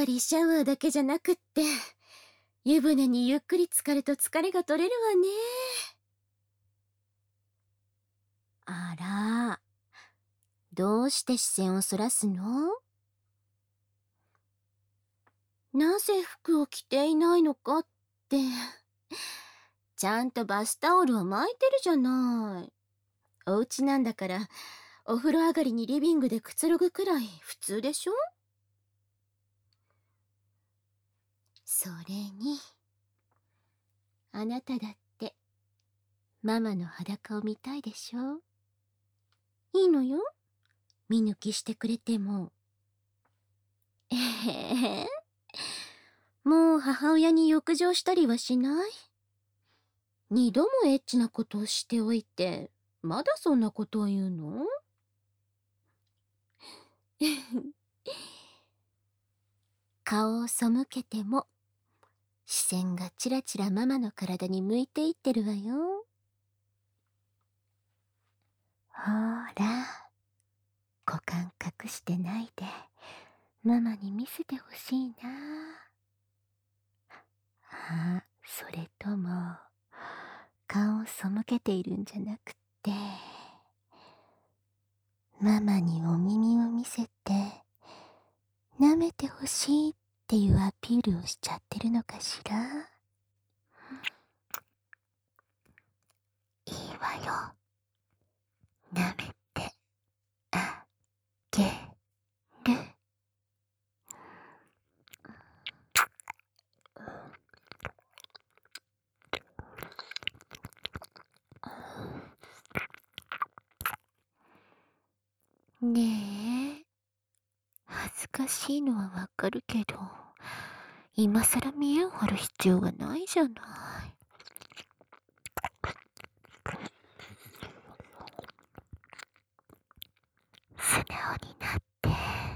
りシャワーだけじゃなくって、湯船にゆっくり浸かると疲れが取れるわね。あら、どうして視線をそらすの？なぜ服を着ていないのかって。ちゃんとバスタオルを巻いてるじゃない。お家なんだから、お風呂上がりにリビングでくつろぐくらい普通でしょ？それに、あなただってママの裸を見たいでしょ？いいのよ、見抜きしてくれても。えへ、もう母親に欲情したりはしない？二度もエッチなことをしておいて、まだそんなことを言うの？顔を背けても、視線がチラチラママの体に向いていってるわよ。ほら、股間隠してないで、ママに見せてほしいな。あ、それとも、顔を背けているんじゃなくて、ママにお耳を見せて、舐めてほしいっていうアピールをしちゃってるのかしら。いいわよ。舐めてあげる。ねえ、恥ずかしいのはわかるけど、今さら見栄を張る必要がないじゃない。素直になって。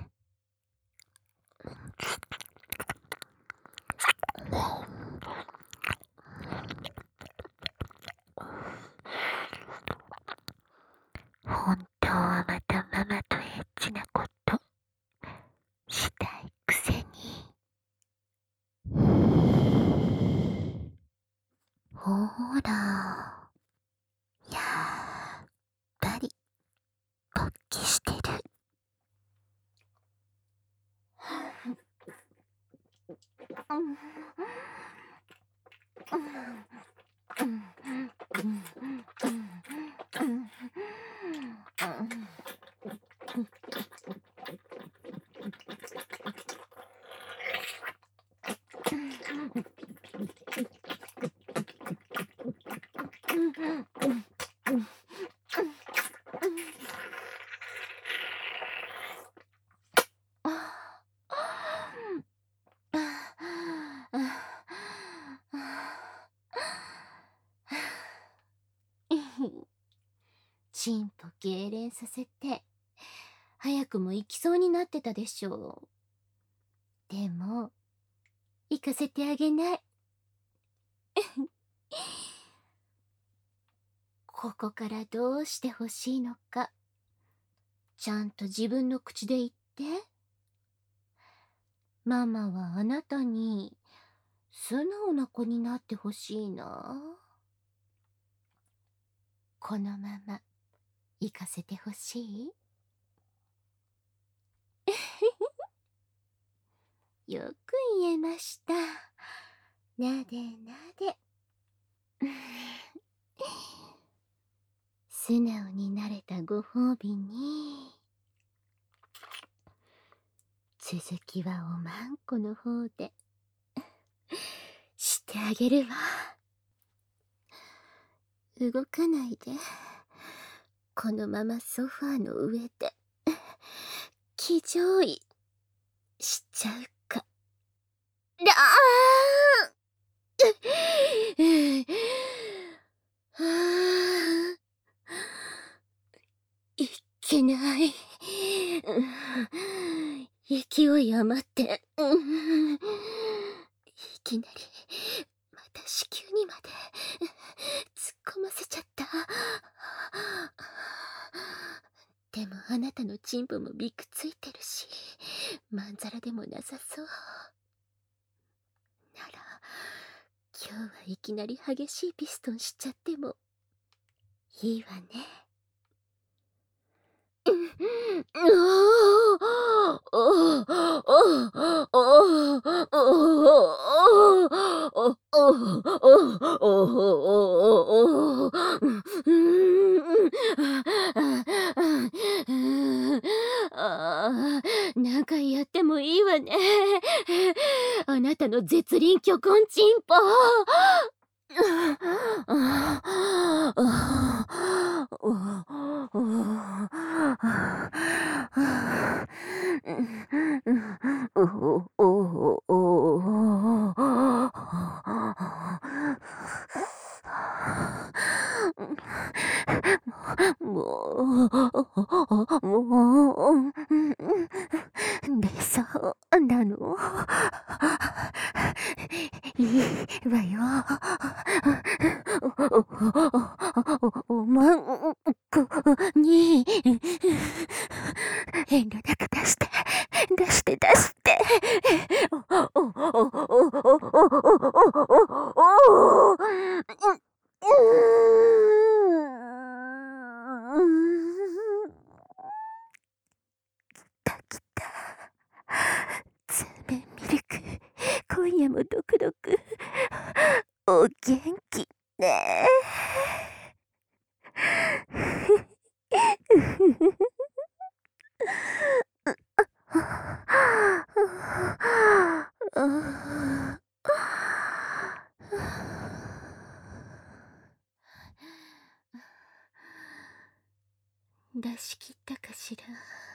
本当はまたママとエッチなことしたいくせに。ほら、やっぱり勃起してる。チンポ痙攣させて、早くも行きそうになってたでしょう。でも、行かせてあげない。ここからどうしてほしいのか、ちゃんと自分の口で言って。ママはあなたに素直な子になってほしいな。このまま行かせてほしい？よく言えました。なでなで。素直になれたご褒美に、続きはおまんこの方でしてあげるわ。動かないで。このままソファーの上で騎乗位しちゃうか。だあ、いけない。勢い余って、いきなりまた子宮にまで突っ込ませちゃった。でもあなたのチンポもびくついてるし、まんざらでもなさそう。 いきなり激しいピストンしちゃってもいいわね。何回やってもいいわね。あなたの絶倫巨根チンポ。で、そうなの。いいわよ。おまんこに遠慮なく出して、出して、出して。きた。ツーメンミルク、今夜もドクドク。お元気ね。出し切ったかしら。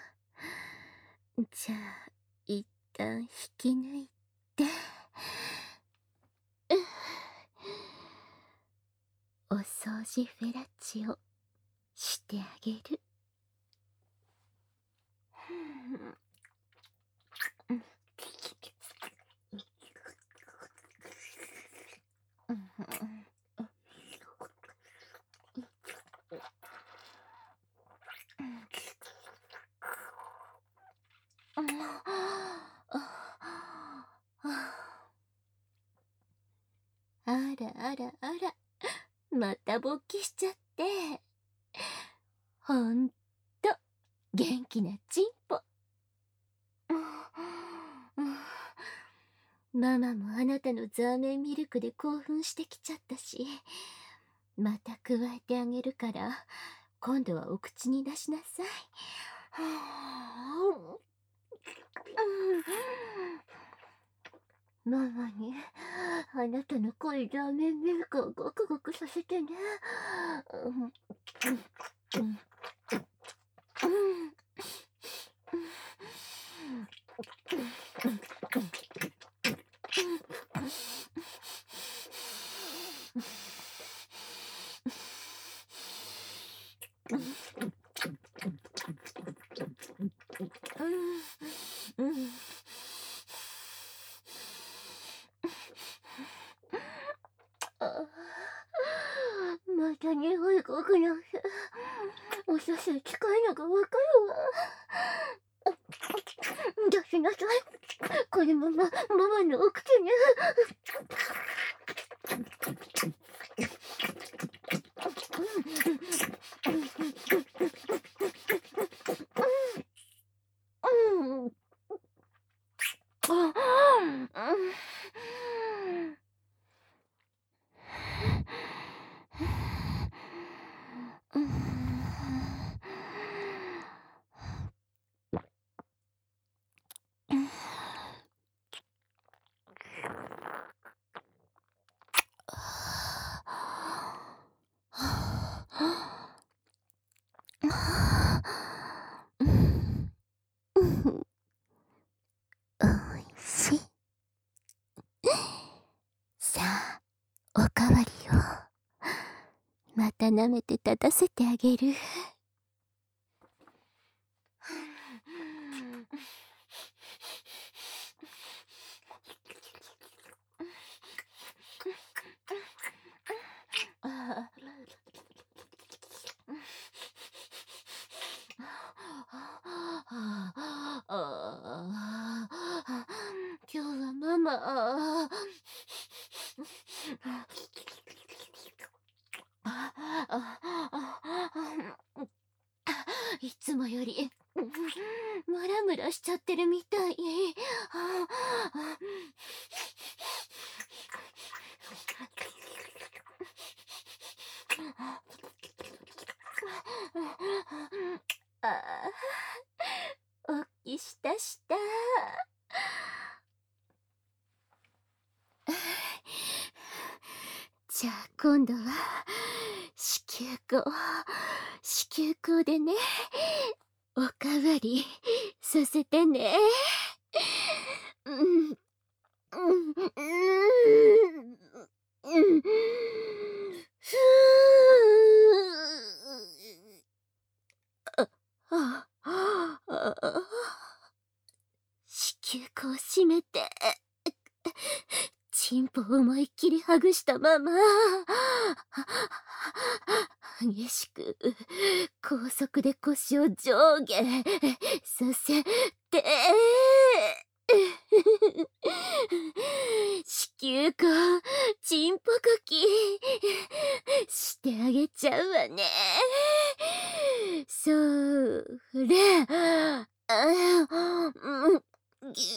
じゃあ一旦引き抜いて、お掃除フェラチオしてあげる。あらあらあら、また勃起しちゃって。ほんと元気なチンポ。ママもあなたのザーメンミルクで興奮してきちゃったし、また加えてあげるから、今度はお口に出しなさい。ママにあなたの濃いラーメンミルクをゴクゴクさせてね。また匂いがくなって、お写真近いのがわかるわ。出しなさい。これもママのお口ね。おいしい。さあ、おかわりを。また舐めて立たせてあげる。今日はママつもよりムラムラしちゃってるみたい。おっきしたした。じゃあ今度は子宮口でね、おかわりさせてね。ふ子宮口を閉めて、チンポを思いっきりはぐしたまま、激しく高速で腰を上下させて、子宮口チンポこきしてあげちゃうわね。それ、ぎゅ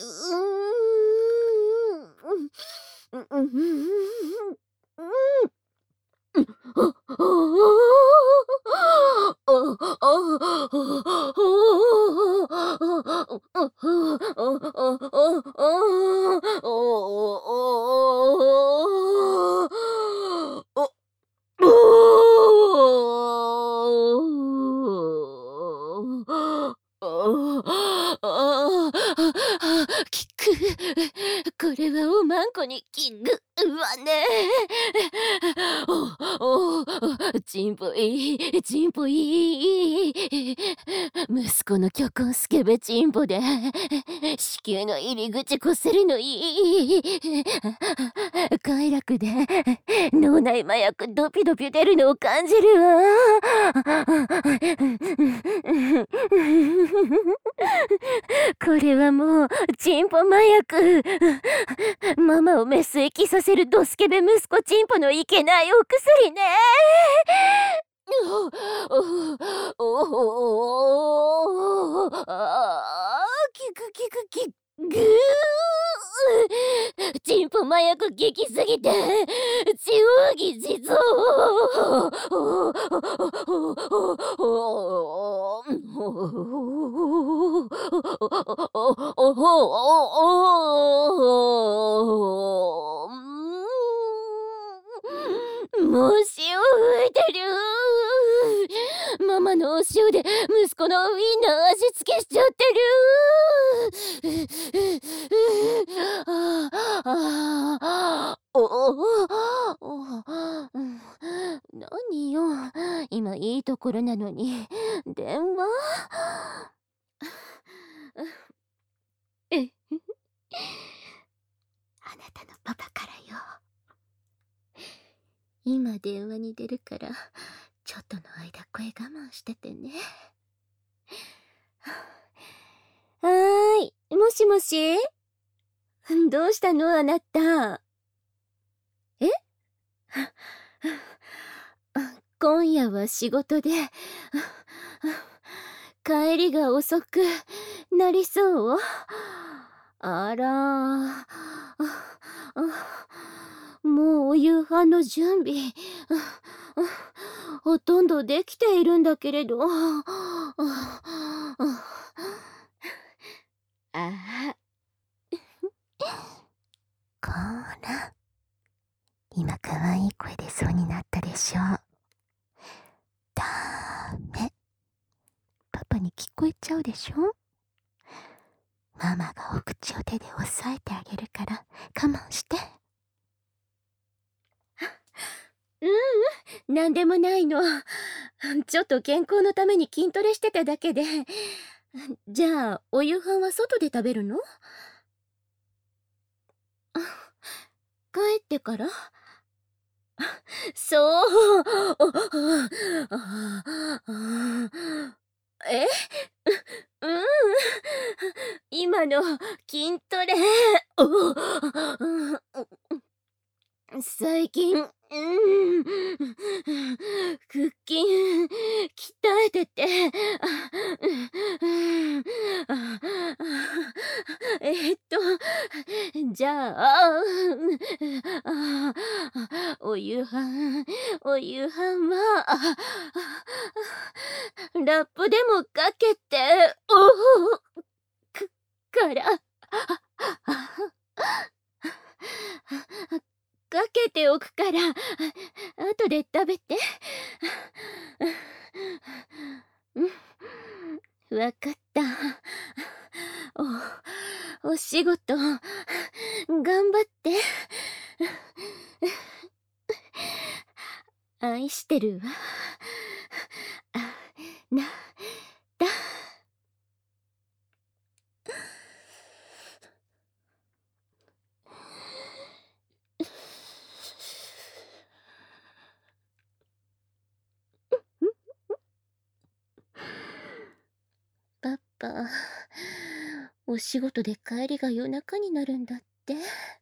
きく。これはおまんこにきくわね。チンポいい、チンポいい。息子の巨根スケベチンポで子宮の入り口こするのいい。快楽で脳内麻薬ドピドピ出るのを感じるわ。これはもうチンポ麻薬。ママをメスエキさせるドスケベ息子チンポのいけないお薬ね。キクキクキグー。チンポ麻薬効きすぎて地方議地蔵。もう塩吹いてる。ママのお塩で息子のウインナー味付けしちゃってる。何よ、今いいところなのに電話。あなたのパパからよ。今電話に出るからちょっとの間声我慢しててね。はーい、もしもし。どうしたのあなた。え？今夜は仕事で帰りが遅くなりそう。あら、もうお夕飯の準備ほとんどできているんだけれど。こら、今かわいい声出そうになったでしょ。ダメ。パパに聞こえちゃうでしょ。ママがお口を手で押さえてあげるから我慢して。なんでもないの。ちょっと健康のために筋トレしてただけで。じゃあお夕飯は外で食べるの？帰ってから？そう。え？今の筋トレ。最近腹筋鍛えてて、あえっと、じゃあ、お夕飯は、ラップでもかけて、くから、かけておくから、後で食べて。わかった。お仕事、頑張って。愛してるわ。な、だ。パパ、お仕事で帰りが夜中になるんだって。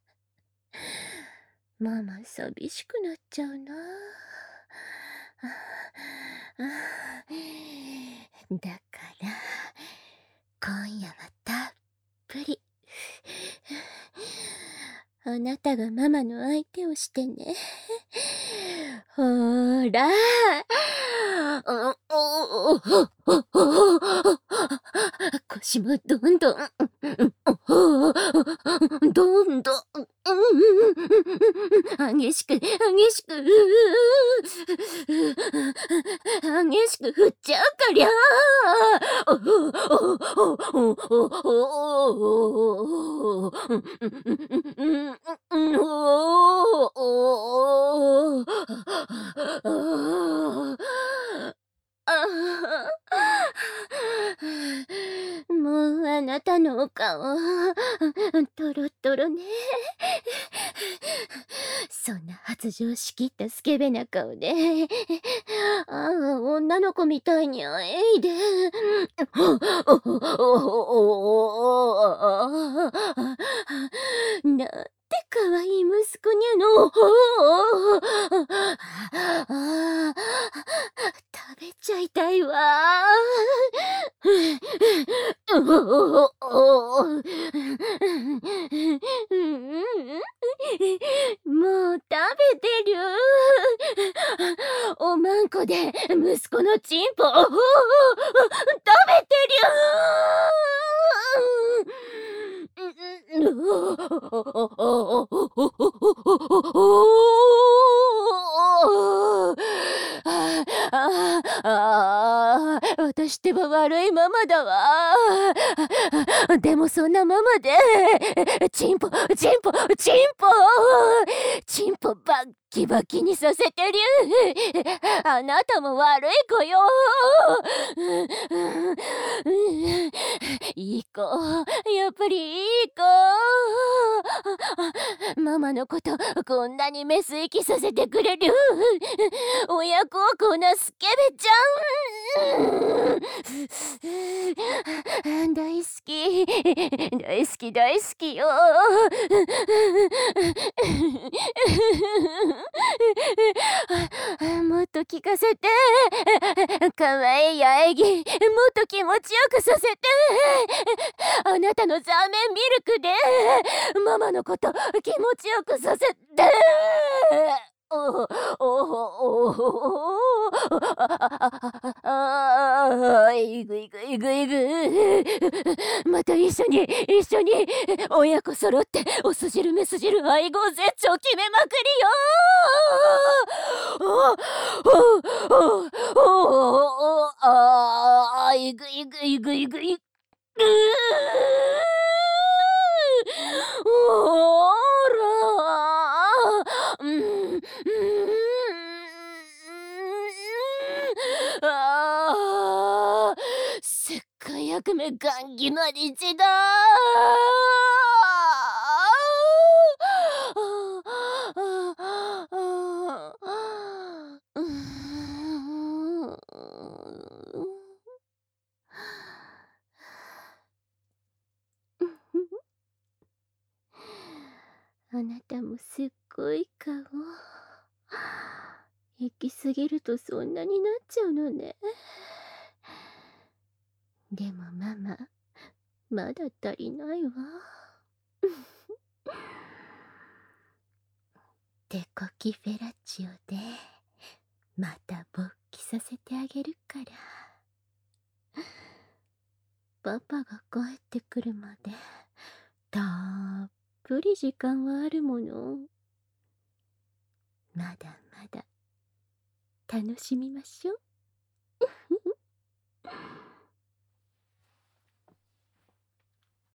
ママ寂しくなっちゃうな。だから今夜はたっぷりあなたがママの相手をしてね。ほーら腰もどんどんどんどん激しく振っちゃうかりゃもうあなたのお顔、トロトロね。そんな発情しきったスケベな顔で、女の子みたいにあえいで。なんてかわいい息子にゃの。食べちゃいたいわ。もう食べてる。おまんこで息子のチンポ食べてる。私ってば悪いママだわ。でもそんなママで、チンポバッキバキにさせてる。あなたも悪い子よ。いい子、やっぱりいい子。ママのことこんなにメス息させてくれる親孝行なスケベちゃん。大好き大好きよ。もっと聞かせて。かわいい喘ぎもっと気持ちよくさせて。あなたのザーメンミルクでママのこと気持ちよくさせて。いぐいぐいぐいぐ。また一緒に親子揃っておす汁めす汁愛護絶頂決めまくりよ。いぐいぐいぐいぐい。おらせっか役目ガンギマリチだ。あなたもすっごい顔。 行き過ぎるとそんなになっちゃうのね。でもママ、まだ足りないわ。手こきフェラチオでまた勃起させてあげるから。パパが帰ってくるまでたっぷり時間はあるもの。まだまだ楽しみましょう。